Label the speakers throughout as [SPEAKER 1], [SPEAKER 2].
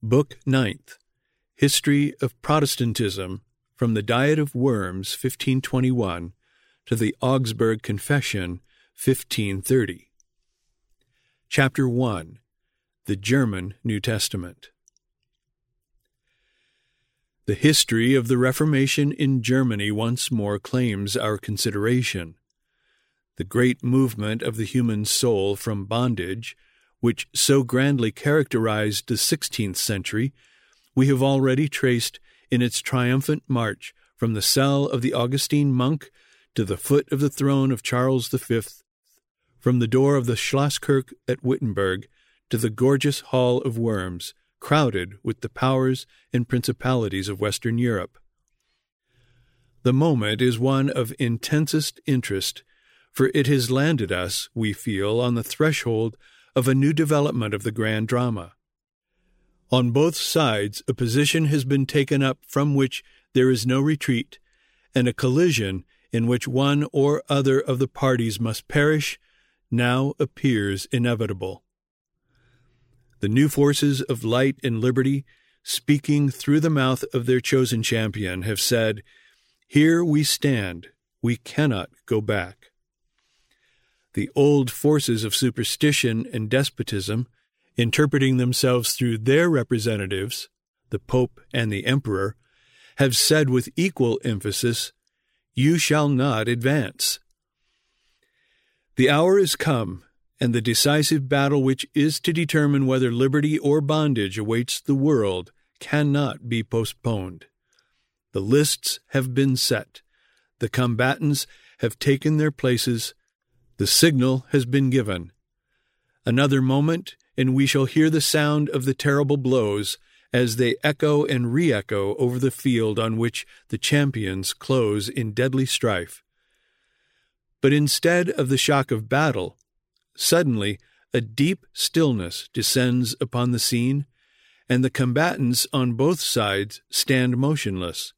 [SPEAKER 1] Book Ninth, History of Protestantism, from the Diet of Worms, 1521, to the Augsburg Confession, 1530. Chapter 1, The German New Testament. The history of the Reformation in Germany once more claims our consideration. The great movement of the human soul from bondage, which so grandly characterized the 16th century, we have already traced in its triumphant march from the cell of the Augustine monk to the foot of the throne of Charles V, from the door of the Schlosskirche at Wittenberg to the gorgeous Hall of Worms, crowded with the powers and principalities of Western Europe. The moment is one of intensest interest, for it has landed us, we feel, on the threshold of a new development of the grand drama. On both sides a position has been taken up from which there is no retreat, and a collision in which one or other of the parties must perish now appears inevitable. The new forces of light and liberty, speaking through the mouth of their chosen champion, have said, "Here we stand, we cannot go back." The old forces of superstition and despotism, interpreting themselves through their representatives, the Pope and the Emperor, have said with equal emphasis, "You shall not advance." The hour is come, and the decisive battle which is to determine whether liberty or bondage awaits the world cannot be postponed. The lists have been set. The combatants have taken their places. The signal has been given. Another moment, and we shall hear the sound of the terrible blows as they echo and re-echo over the field on which the champions close in deadly strife. But instead of the shock of battle, suddenly a deep stillness descends upon the scene, and the combatants on both sides stand motionless.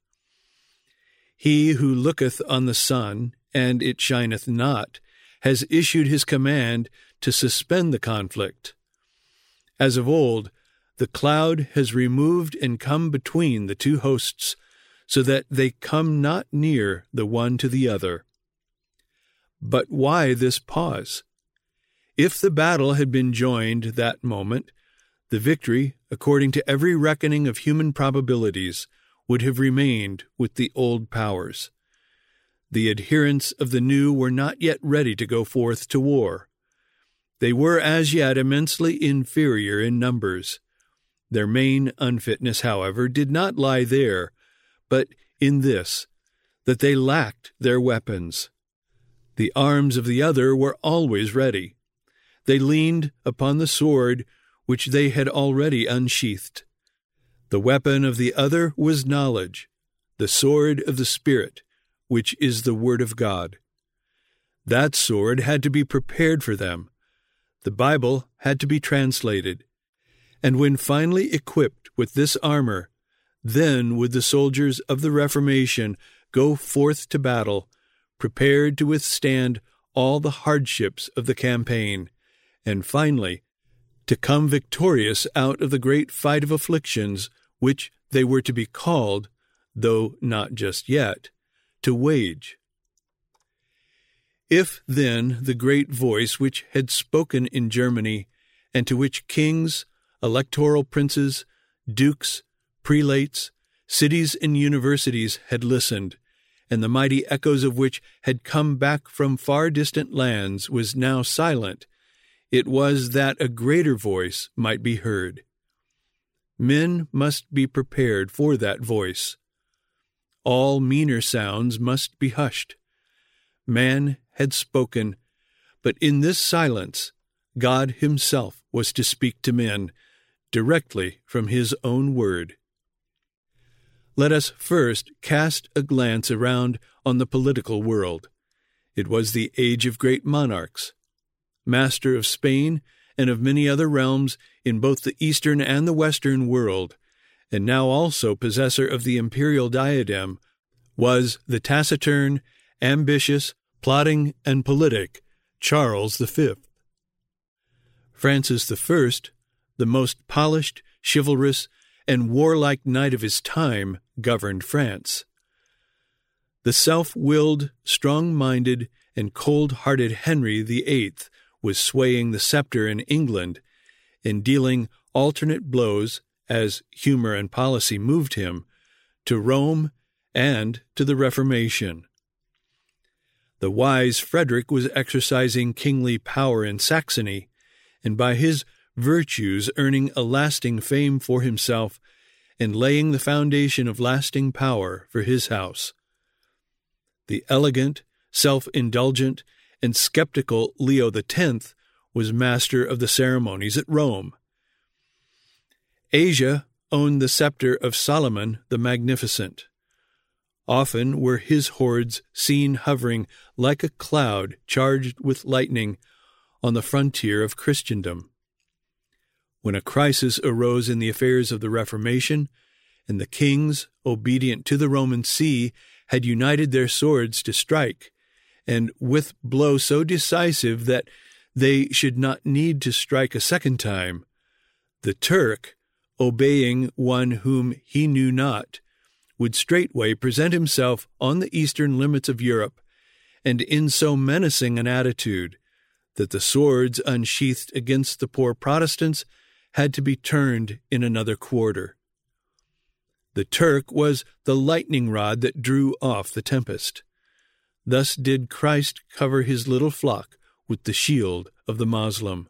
[SPEAKER 1] He who looketh on the sun, and it shineth not, has issued his command to suspend the conflict. As of old, the cloud has removed and come between the two hosts, so that they come not near the one to the other. But why this pause? If the battle had been joined that moment, the victory, according to every reckoning of human probabilities, would have remained with the old powers. The adherents of the new were not yet ready to go forth to war. They were as yet immensely inferior in numbers. Their main unfitness, however, did not lie there, but in this, that they lacked their weapons. The arms of the other were always ready. They leaned upon the sword which they had already unsheathed. The weapon of the other was knowledge, the sword of the Spirit, which is the Word of God. That sword had to be prepared for them. The Bible had to be translated. And when finally equipped with this armor, then would the soldiers of the Reformation go forth to battle, prepared to withstand all the hardships of the campaign, and finally to come victorious out of the great fight of afflictions which they were to be called, though not just yet, to wage. If, then, the great voice which had spoken in Germany, and to which kings, electoral princes, dukes, prelates, cities and universities had listened, and the mighty echoes of which had come back from far distant lands, was now silent, it was that a greater voice might be heard. Men must be prepared for that voice. All meaner sounds must be hushed. Man had spoken, but in this silence God himself was to speak to men, directly from his own word. Let us first cast a glance around on the political world. It was the age of great monarchs. Master of Spain and of many other realms in both the Eastern and the Western world, and now also possessor of the imperial diadem, was the taciturn, ambitious, plotting, and politic Charles V. Francis I, the most polished, chivalrous, and warlike knight of his time governed France. The self-willed, strong-minded, and cold-hearted Henry VIII was swaying the scepter in England and dealing alternate blows, as humor and policy moved him, to Rome and to the Reformation. The wise Frederick was exercising kingly power in Saxony, and by his virtues earning a lasting fame for himself and laying the foundation of lasting power for his house. The elegant, self-indulgent, and skeptical Leo X was master of the ceremonies at Rome. Asia owned the scepter of Solomon the Magnificent. Often were his hordes seen hovering like a cloud charged with lightning on the frontier of Christendom. When a crisis arose in the affairs of the Reformation, and the kings, obedient to the Roman See, had united their swords to strike, and with blow so decisive that they should not need to strike a second time, the Turk, obeying one whom he knew not, would straightway present himself on the eastern limits of Europe, and in so menacing an attitude that the swords unsheathed against the poor Protestants had to be turned in another quarter. The Turk was the lightning rod that drew off the tempest. Thus did Christ cover his little flock with the shield of the Moslem.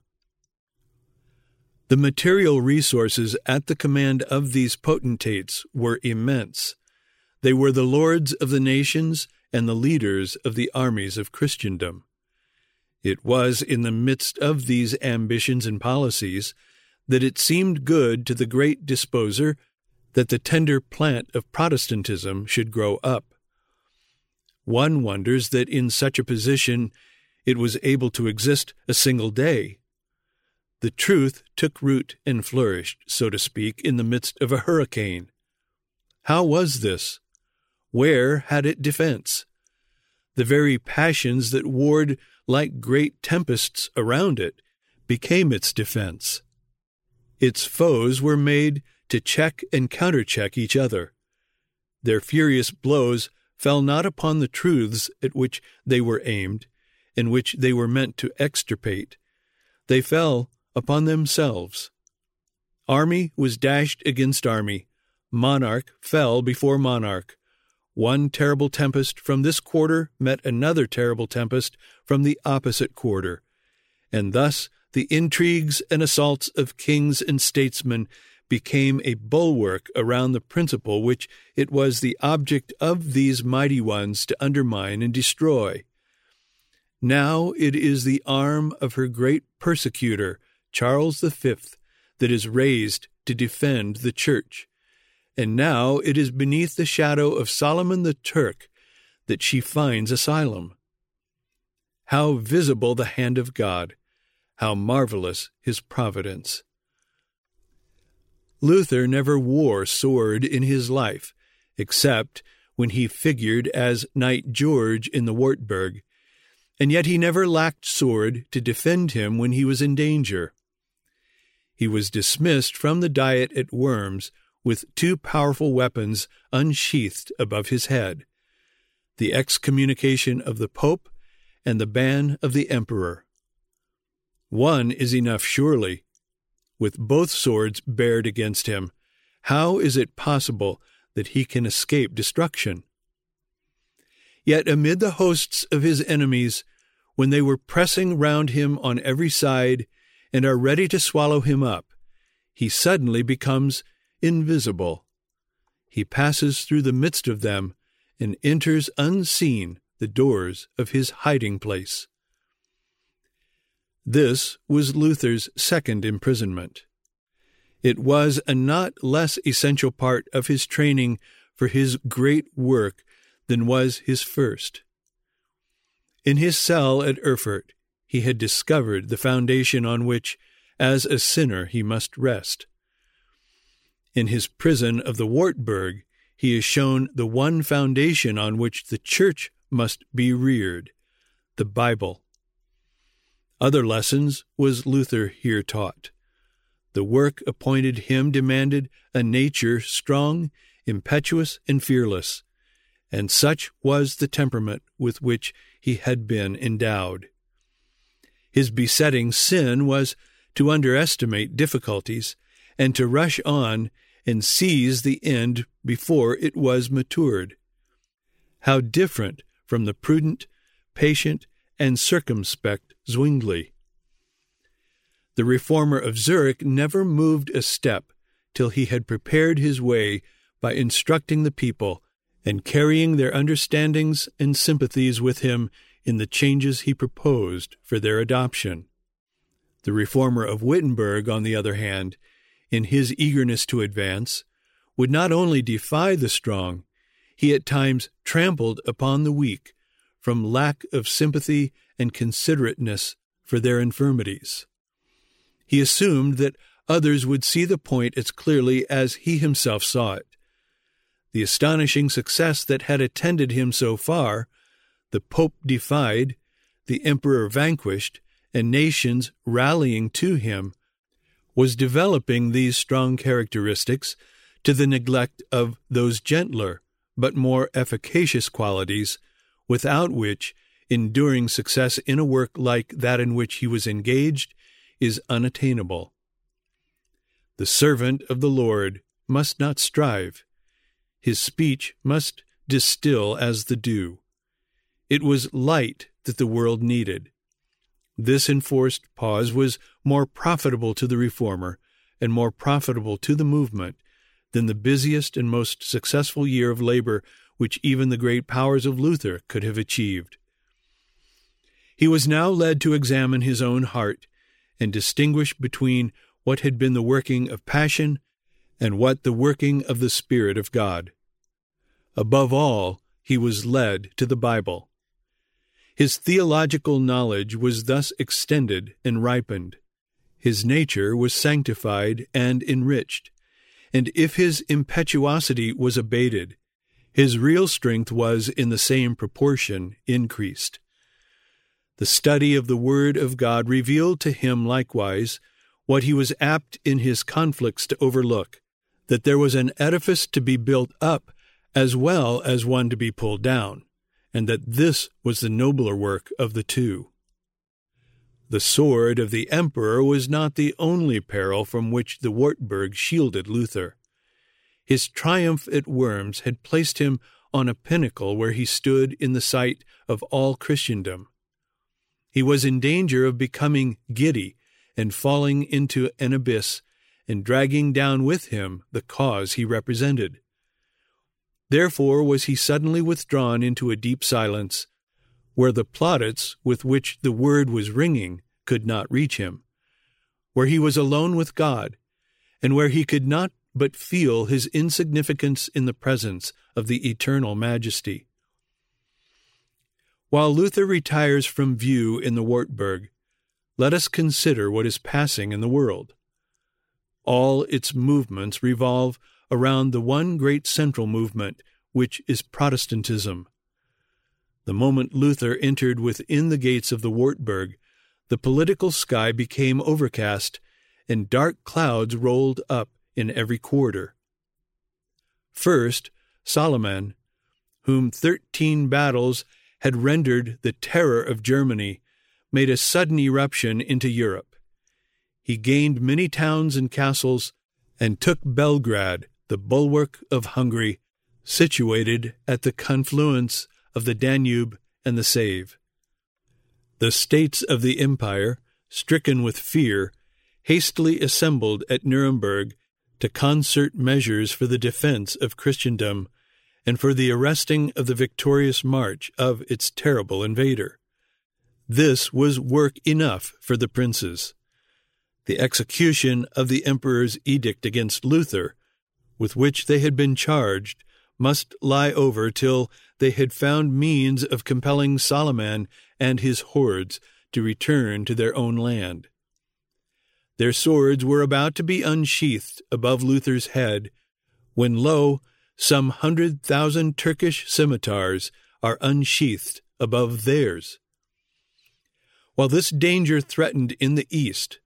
[SPEAKER 1] The material resources at the command of these potentates were immense. They were the lords of the nations and the leaders of the armies of Christendom. It was in the midst of these ambitions and policies that it seemed good to the great disposer that the tender plant of Protestantism should grow up. One wonders that in such a position it was able to exist a single day. The truth took root and flourished, so to speak, in the midst of a hurricane. How was this? Where had it defense? The very passions that warred like great tempests around it became its defense. Its foes were made to check and countercheck each other. Their furious blows fell not upon the truths at which they were aimed, and which they were meant to extirpate. They fell upon themselves. Army was dashed against army. Monarch fell before monarch. One terrible tempest from this quarter met another terrible tempest from the opposite quarter, and thus the intrigues and assaults of kings and statesmen became a bulwark around the principle which it was the object of these mighty ones to undermine and destroy. Now it is the arm of her great persecutor, Charles V, that is raised to defend the Church, and now it is beneath the shadow of Solomon the Turk that she finds asylum. How visible the hand of God! How marvelous his providence! Luther never wore sword in his life, except when he figured as Knight George in the Wartburg, and yet he never lacked sword to defend him when he was in danger. He was dismissed from the Diet at Worms with two powerful weapons unsheathed above his head, the excommunication of the Pope and the ban of the Emperor. One is enough, surely. With both swords bared against him, how is it possible that he can escape destruction? Yet amid the hosts of his enemies, when they were pressing round him on every side and are ready to swallow him up, he suddenly becomes invisible. He passes through the midst of them and enters unseen the doors of his hiding place. This was Luther's second imprisonment. It was a not less essential part of his training for his great work than was his first. In his cell at Erfurt, he had discovered the foundation on which, as a sinner, he must rest. In his prison of the Wartburg, he is shown the one foundation on which the Church must be reared, the Bible. Other lessons was Luther here taught. The work appointed him demanded a nature strong, impetuous, and fearless, and such was the temperament with which he had been endowed. His besetting sin was to underestimate difficulties and to rush on and seize the end before it was matured. How different from the prudent, patient, and circumspect Zwingli! The reformer of Zurich never moved a step till he had prepared his way by instructing the people and carrying their understandings and sympathies with him in the changes he proposed for their adoption. The reformer of Wittenberg, on the other hand, in his eagerness to advance, would not only defy the strong, he at times trampled upon the weak from lack of sympathy and considerateness for their infirmities. He assumed that others would see the point as clearly as he himself saw it. The astonishing success that had attended him so far, the Pope defied, the Emperor vanquished, and nations rallying to him, was developing these strong characteristics to the neglect of those gentler but more efficacious qualities without which enduring success in a work like that in which he was engaged is unattainable. The servant of the Lord must not strive. His speech must distill as the dew. It was light that the world needed. This enforced pause was more profitable to the reformer and more profitable to the movement than the busiest and most successful year of labor which even the great powers of Luther could have achieved. He was now led to examine his own heart and distinguish between what had been the working of passion and what the working of the Spirit of God. Above all, he was led to the Bible. His theological knowledge was thus extended and ripened. His nature was sanctified and enriched, and if his impetuosity was abated, his real strength was in the same proportion increased. The study of the Word of God revealed to him likewise what he was apt in his conflicts to overlook, that there was an edifice to be built up as well as one to be pulled down, and that this was the nobler work of the two. The sword of the emperor was not the only peril from which the Wartburg shielded Luther. His triumph at Worms had placed him on a pinnacle where he stood in the sight of all Christendom. He was in danger of becoming giddy and falling into an abyss and dragging down with him the cause he represented. Therefore was he suddenly withdrawn into a deep silence, where the plaudits with which the word was ringing could not reach him, where he was alone with God, and where he could not but feel his insignificance in the presence of the eternal majesty. While Luther retires from view in the Wartburg, let us consider what is passing in the world. All its movements revolve around the one great central movement, which is Protestantism. The moment Luther entered within the gates of the Wartburg, the political sky became overcast, and dark clouds rolled up in every quarter. First, Soliman, whom 13 battles had rendered the terror of Germany, made a sudden eruption into Europe. He gained many towns and castles, and took Belgrade, the bulwark of Hungary, situated at the confluence of the Danube and the Save. The states of the empire, stricken with fear, hastily assembled at Nuremberg to concert measures for the defense of Christendom and for the arresting of the victorious march of its terrible invader. This was work enough for the princes. The execution of the emperor's edict against Luther, with which they had been charged, must lie over till they had found means of compelling Soliman and his hordes to return to their own land. Their swords were about to be unsheathed above Luther's head, when lo, some 100,000 Turkish scimitars are unsheathed above theirs. While this danger threatened in the east,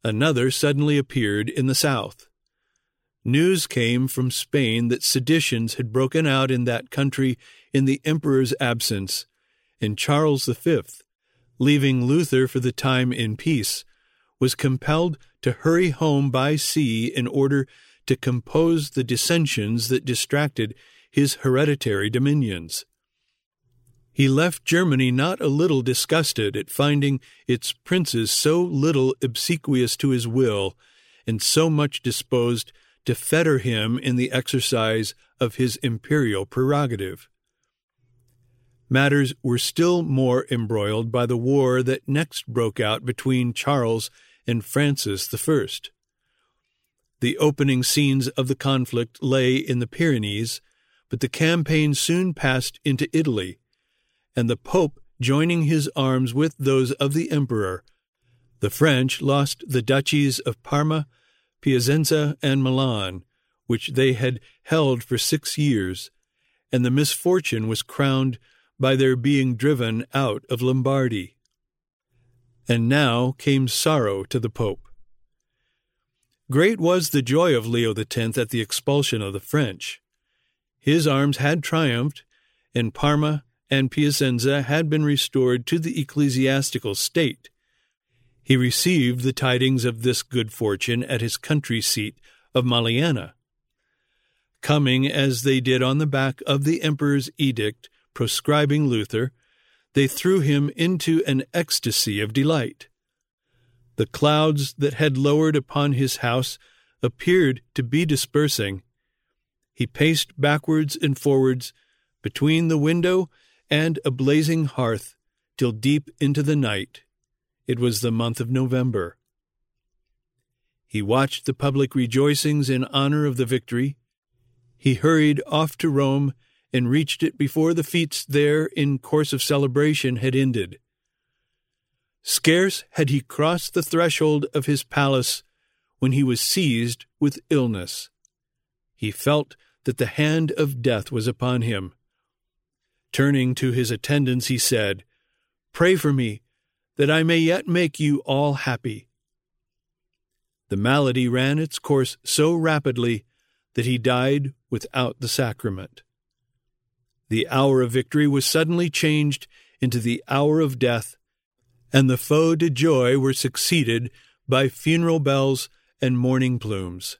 [SPEAKER 1] another suddenly appeared in the south. News came from Spain that seditions had broken out in that country in the emperor's absence, and Charles V, leaving Luther for the time in peace, was compelled to hurry home by sea in order to compose the dissensions that distracted his hereditary dominions. He left Germany not a little disgusted at finding its princes so little obsequious to his will and so much disposed to fetter him in the exercise of his imperial prerogative. Matters were still more embroiled by the war that next broke out between Charles and Francis I. The opening scenes of the conflict lay in the Pyrenees, but the campaign soon passed into Italy, and the Pope joining his arms with those of the Emperor, the French lost the duchies of Parma, Piacenza, and Milan, which they had held for 6 years, and the misfortune was crowned by their being driven out of Lombardy. And now came sorrow to the Pope. Great was the joy of Leo X at the expulsion of the French. His arms had triumphed, and Parma and Piacenza had been restored to the ecclesiastical state. He received the tidings of this good fortune at his country seat of Maliana. Coming as they did on the back of the emperor's edict proscribing Luther, they threw him into an ecstasy of delight. The clouds that had lowered upon his house appeared to be dispersing. He paced backwards and forwards between the window and a blazing hearth till deep into the night. It was the month of November. He watched the public rejoicings in honor of the victory. He hurried off to Rome and reached it before the feats there in course of celebration had ended. Scarce had he crossed the threshold of his palace when he was seized with illness. He felt that the hand of death was upon him. Turning to his attendants, he said, "Pray for me, that I may yet make you all happy." The malady ran its course so rapidly that he died without the sacrament. The hour of victory was suddenly changed into the hour of death, and the feux de joie were succeeded by funeral bells and mourning plumes.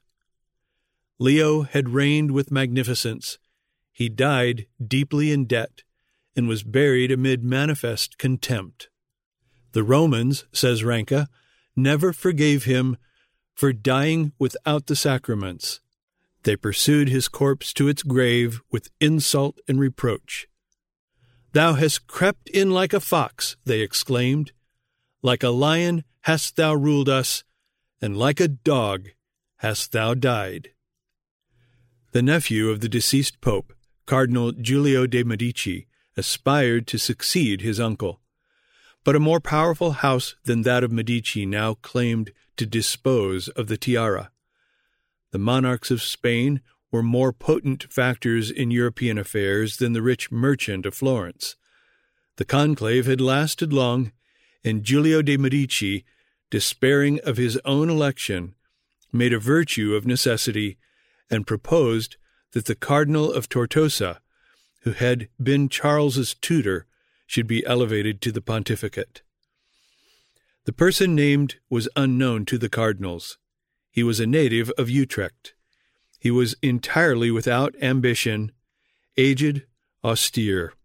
[SPEAKER 1] Leo had reigned with magnificence. He died deeply in debt, and was buried amid manifest contempt. The Romans, says Ranke, never forgave him for dying without the sacraments. They pursued his corpse to its grave with insult and reproach. "Thou hast crept in like a fox," they exclaimed. "Like a lion hast thou ruled us, and like a dog hast thou died." The nephew of the deceased pope, Cardinal Giulio de' Medici, aspired to succeed his uncle. But a more powerful house than that of Medici now claimed to dispose of the tiara. The monarchs of Spain were more potent factors in European affairs than the rich merchant of Florence. The conclave had lasted long, and Giulio de' Medici, despairing of his own election, made a virtue of necessity and proposed that the Cardinal of Tortosa, who had been Charles's tutor, should be elevated to the pontificate. The person named was unknown to the cardinals. He was a native of Utrecht. He was entirely without ambition, aged, austere.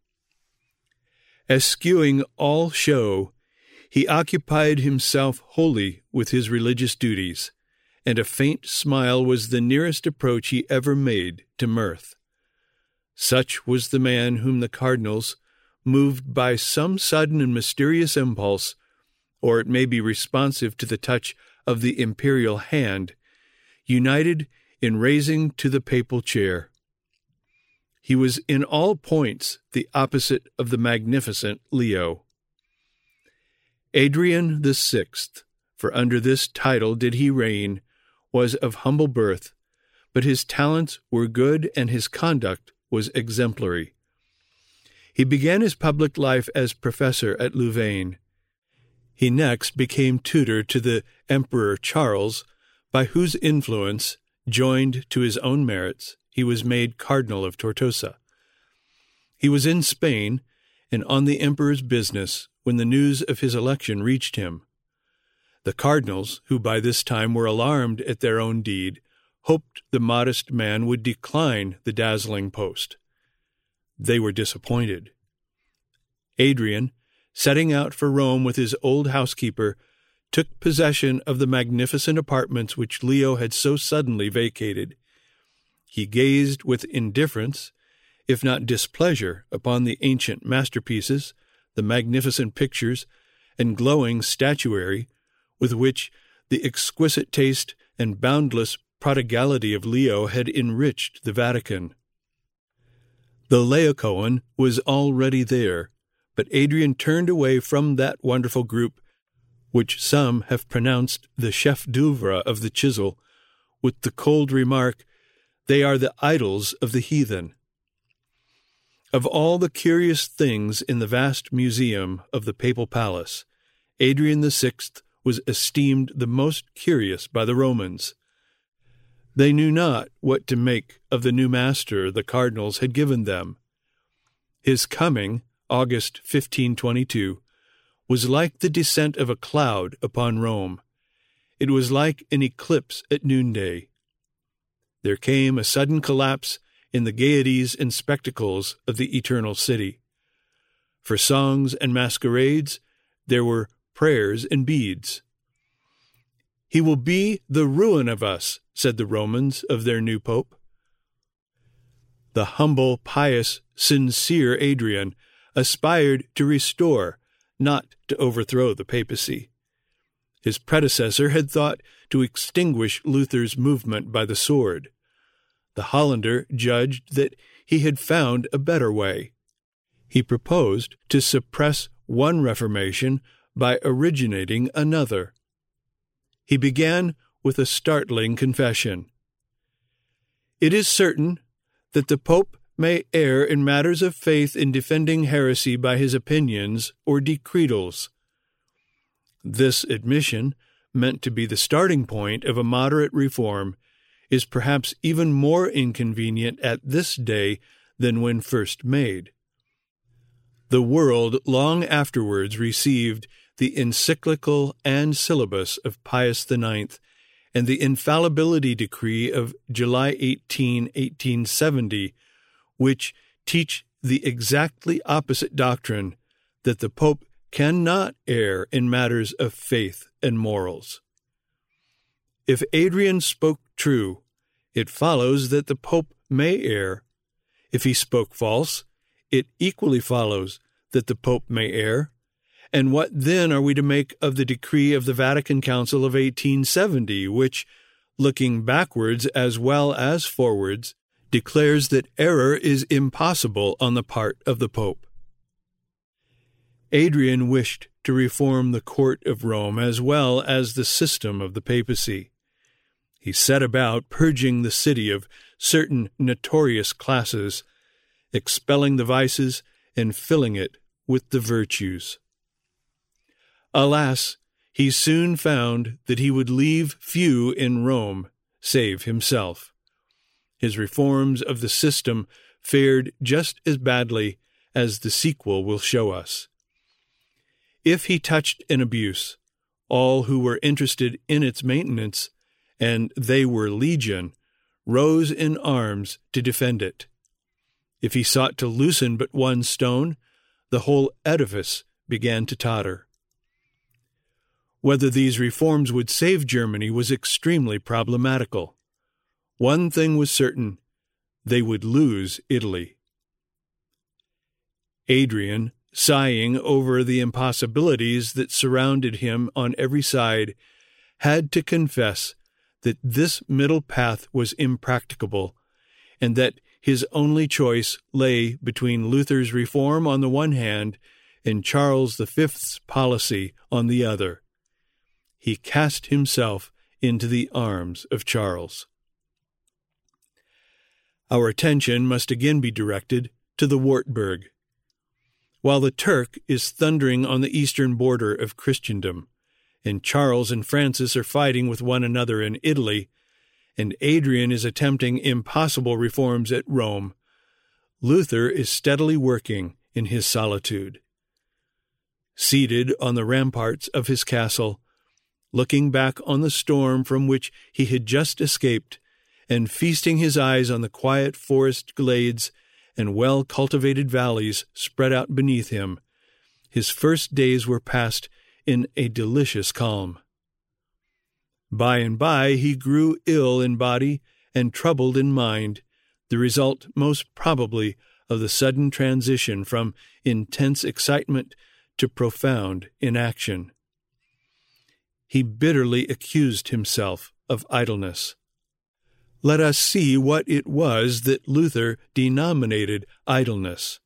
[SPEAKER 1] Eschewing all show, he occupied himself wholly with his religious duties, and a faint smile was the nearest approach he ever made to mirth. Such was the man whom the cardinals, moved by some sudden and mysterious impulse, or it may be responsive to the touch of the imperial hand, united in raising to the papal chair. He was in all points the opposite of the magnificent Leo. Adrian VI, for under this title did he reign, was of humble birth, but his talents were good and his conduct was exemplary. He began his public life as professor at Louvain. He next became tutor to the Emperor Charles, by whose influence, joined to his own merits, he was made Cardinal of Tortosa. He was in Spain and on the emperor's business when the news of his election reached him. The cardinals, who by this time were alarmed at their own deed, hoped the modest man would decline the dazzling post. They were disappointed. Adrian, setting out for Rome with his old housekeeper, took possession of the magnificent apartments which Leo had so suddenly vacated. He gazed with indifference, if not displeasure, upon the ancient masterpieces, the magnificent pictures, and glowing statuary with which the exquisite taste and boundless prodigality of Leo had enriched the Vatican. The Laocoon was already there, but Adrian turned away from that wonderful group, which some have pronounced the chef d'oeuvre of the chisel, with the cold remark, "They are the idols of the heathen." Of all the curious things in the vast museum of the Papal Palace, Adrian VI was esteemed the most curious by the Romans. They knew not what to make of the new master the cardinals had given them. His coming, August 1522, was like the descent of a cloud upon Rome. It was like an eclipse at noonday. There came a sudden collapse in the gaieties and spectacles of the eternal city. For songs and masquerades, there were prayers and beads. "He will be the ruin of us," said the Romans of their new pope. The humble, pious, sincere Adrian aspired to restore, not to overthrow the papacy. His predecessor had thought to extinguish Luther's movement by the sword. The Hollander judged that he had found a better way. He proposed to suppress one Reformation by originating another. He began with a startling confession. "It is certain that the Pope may err in matters of faith in defending heresy by his opinions or decretals." This admission, meant to be the starting point of a moderate reform, is perhaps even more inconvenient at this day than when first made. The world long afterwards received the encyclical and syllabus of Pius IX and the infallibility decree of July 18, 1870, which teach the exactly opposite doctrine that the Pope cannot err in matters of faith and morals. If Adrian spoke true, it follows that the Pope may err. If he spoke false, it equally follows that the Pope may err. And what then are we to make of the decree of the Vatican Council of 1870, which, looking backwards as well as forwards, declares that error is impossible on the part of the Pope? Adrian wished to reform the court of Rome as well as the system of the papacy. He set about purging the city of certain notorious classes, expelling the vices and filling it with the virtues. Alas, he soon found that he would leave few in Rome save himself. His reforms of the system fared just as badly as the sequel will show us. If he touched an abuse, all who were interested in its maintenance, and they were legion, rose in arms to defend it. If he sought to loosen but one stone, the whole edifice began to totter. Whether these reforms would save Germany was extremely problematical. One thing was certain: they would lose Italy. Adrian, sighing over the impossibilities that surrounded him on every side, had to confess that this middle path was impracticable, and that his only choice lay between Luther's reform on the one hand and Charles V's policy on the other. He cast himself into the arms of Charles. Our attention must again be directed to the Wartburg. while the Turk is thundering on the eastern border of Christendom, and Charles and Francis are fighting with one another in Italy, and Adrian is attempting impossible reforms at Rome, Luther is steadily working in his solitude. Seated on the ramparts of his castle, looking back on the storm from which he had just escaped, and feasting his eyes on the quiet forest glades and well-cultivated valleys spread out beneath him, his first days were passed in a delicious calm. By and by he grew ill in body and troubled in mind, the result most probably of the sudden transition from intense excitement to profound inaction. He bitterly accused himself of idleness. Let us see what it was that Luther denominated idleness.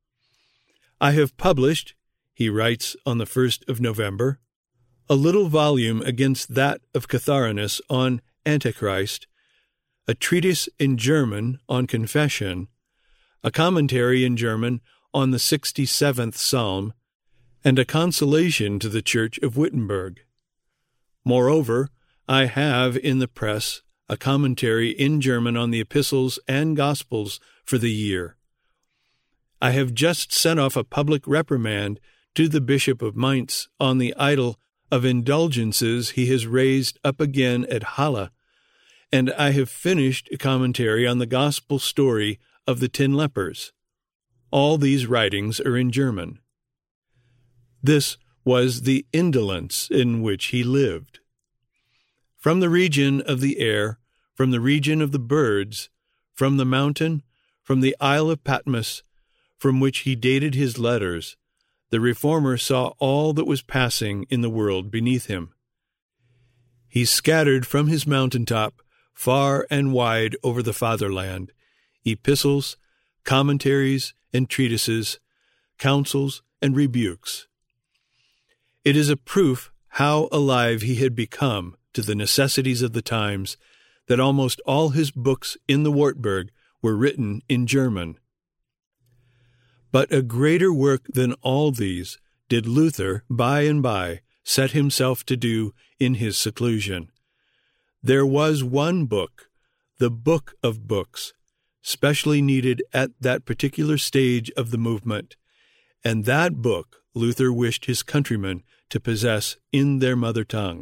[SPEAKER 1] "I have published," he writes on the 1st of November, "a little volume against that of Catharinus on Antichrist, a treatise in German on confession, a commentary in German on the 67th Psalm, and a consolation to the Church of Wittenberg. Moreover, I have in the press a commentary in German on the epistles and gospels for the year. I have just sent off a public reprimand to the Bishop of Mainz on the idol of indulgences he has raised up again at Halle, and I have finished a commentary on the gospel story of the 10 lepers. All these writings are in German." This was the indolence in which he lived. From the region of the air, from the region of the birds, from the mountain, from the Isle of Patmos, from which he dated his letters, the Reformer saw all that was passing in the world beneath him. He scattered from his mountaintop far and wide over the fatherland epistles, commentaries, and treatises, counsels, and rebukes. It is a proof how alive he had become to the necessities of the times that almost all his books in the Wartburg were written in German. But a greater work than all these did Luther by and by set himself to do in his seclusion. There was one book, the Book of Books, specially needed at that particular stage of the movement, and that book Luther wished his countrymen to possess in their mother tongue.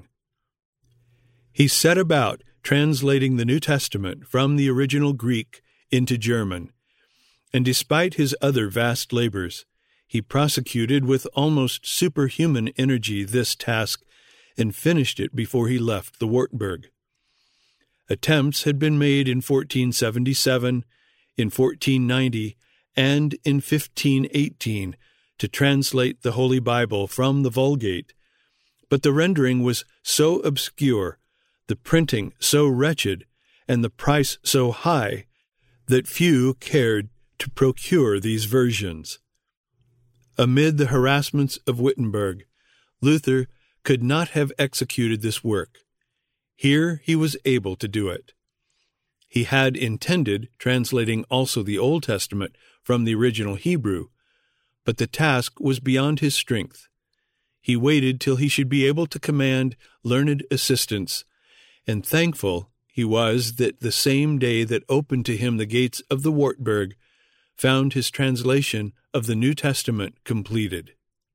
[SPEAKER 1] He set about translating the New Testament from the original Greek into German, and despite his other vast labors, he prosecuted with almost superhuman energy this task and finished it before he left the Wartburg. Attempts had been made in 1477, in 1490, and in 1518 to translate the Holy Bible from the Vulgate, but the rendering was so obscure, the printing so wretched, and the price so high that few cared to procure these versions. Amid the harassments of Wittenberg, Luther could not have executed this work. Here he was able to do it. He had intended translating also the Old Testament from the original Hebrew, but the task was beyond his strength. He waited till he should be able to command learned assistance, and thankful he was that the same day that opened to him the gates of the Wartburg found his translation of the New Testament completed.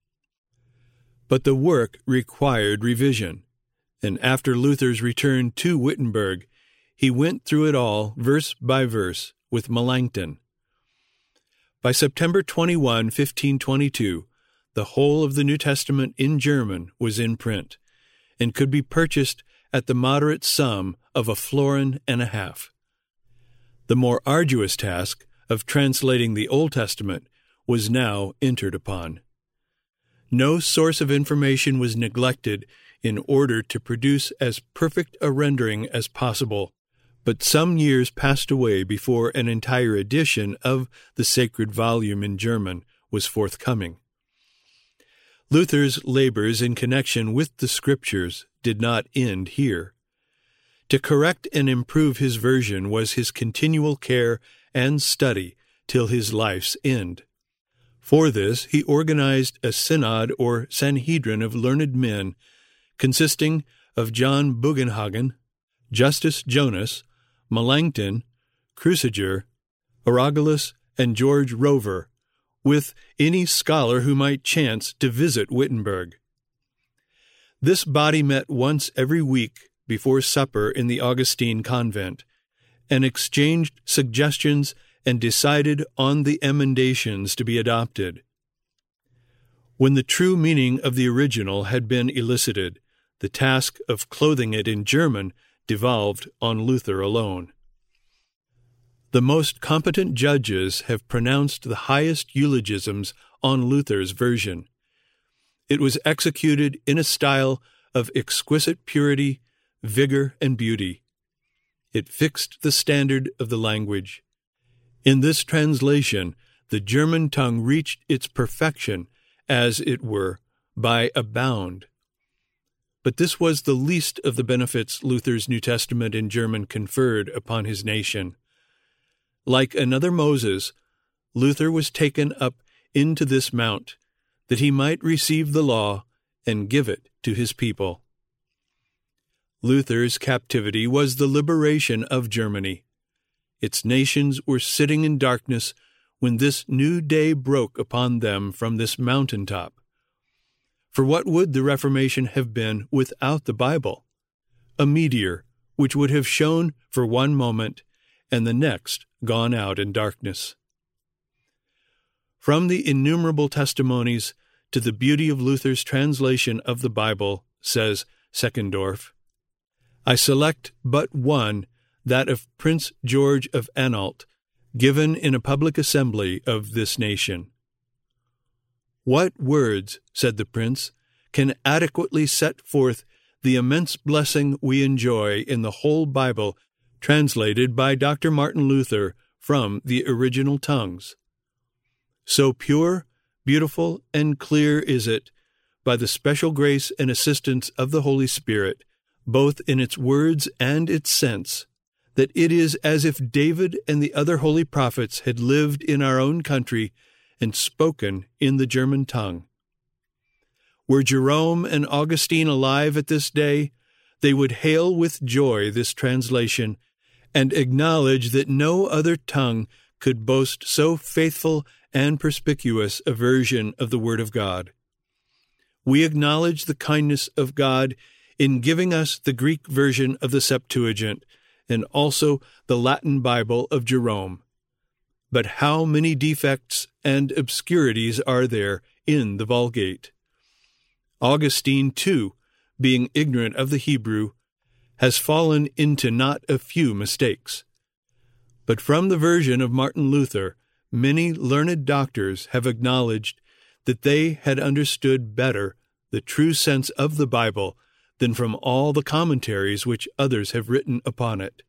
[SPEAKER 1] But the work required revision, and after Luther's return to Wittenberg, he went through it all, verse by verse, with Melanchthon. By September 21, 1522, the whole of the New Testament in German was in print, and could be purchased at the moderate sum of 1.5 florins. The more arduous task of translating the Old Testament was now entered upon. No source of information was neglected in order to produce as perfect a rendering as possible, but some years passed away before an entire edition of the sacred volume in German was forthcoming. Luther's labors in connection with the Scriptures did not end here. To correct and improve his version was his continual care and study till his life's end. For this, he organized a synod or Sanhedrin of learned men, consisting of John Bugenhagen, Justus Jonas, Melanchthon, Cruciger, Arugulus, and George Rover, with any scholar who might chance to visit Wittenberg. This body met once every week before supper in the Augustine convent, and exchanged suggestions and decided on the emendations to be adopted. When the true meaning of the original had been elicited, the task of clothing it in German devolved on Luther alone. The most competent judges have pronounced the highest eulogisms on Luther's version. It was executed in a style of exquisite purity, vigor, and beauty. It fixed the standard of the language. In this translation, the German tongue reached its perfection, as it were, by a bound. But this was the least of the benefits Luther's New Testament in German conferred upon his nation. Like another Moses, Luther was taken up into this mount, that he might receive the law and give it to his people. Luther's captivity was the liberation of Germany. Its nations were sitting in darkness when this new day broke upon them from this mountaintop. For what would the Reformation have been without the Bible? A meteor which would have shone for one moment and the next gone out in darkness. From the innumerable testimonies to the beauty of Luther's translation of the Bible, says Seckendorf, I select but one, that of Prince George of Anhalt, given in a public assembly of this nation. What words, said the prince, can adequately set forth the immense blessing we enjoy in the whole Bible, translated by Dr. Martin Luther from the original tongues? So pure, beautiful, and clear is it, by the special grace and assistance of the Holy Spirit, both in its words and its sense, that it is as if David and the other holy prophets had lived in our own country and spoken in the German tongue. Were Jerome and Augustine alive at this day, they would hail with joy this translation and acknowledge that no other tongue could boast so faithful and perspicuous a version of the Word of God. We acknowledge the kindness of God in giving us the Greek version of the Septuagint and also the Latin Bible of Jerome. But how many defects and obscurities are there in the Vulgate? Augustine, too, being ignorant of the Hebrew, has fallen into not a few mistakes. But from the version of Martin Luther, many learned doctors have acknowledged that they had understood better the true sense of the Bible than from all the commentaries which others have written upon it.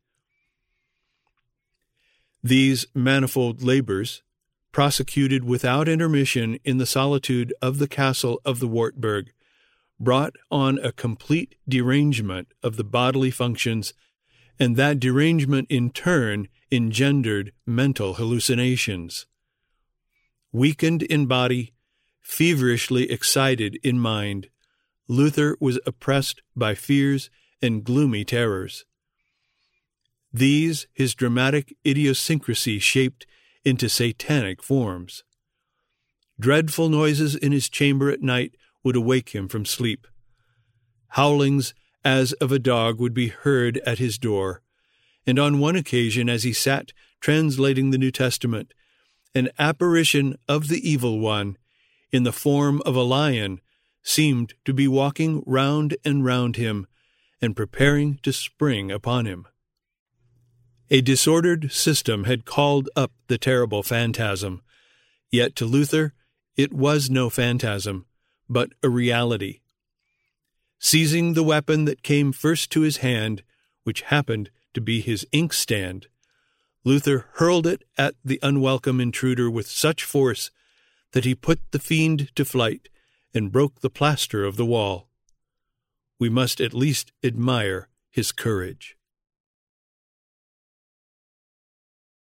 [SPEAKER 1] These manifold labors, prosecuted without intermission in the solitude of the castle of the Wartburg, brought on a complete derangement of the bodily functions, and that derangement in turn engendered mental hallucinations. Weakened in body, feverishly excited in mind, Luther was oppressed by fears and gloomy terrors. These his dramatic idiosyncrasy shaped into satanic forms. Dreadful noises in his chamber at night would awake him from sleep. Howlings as of a dog would be heard at his door, and on one occasion, as he sat translating the New Testament, an apparition of the evil one, in the form of a lion, seemed to be walking round and round him, and preparing to spring upon him. A disordered system had called up the terrible phantasm, yet to Luther it was no phantasm, but a reality. Seizing the weapon that came first to his hand, which happened to be his inkstand, Luther hurled it at the unwelcome intruder with such force that he put the fiend to flight and broke the plaster of the wall. We must at least admire his courage.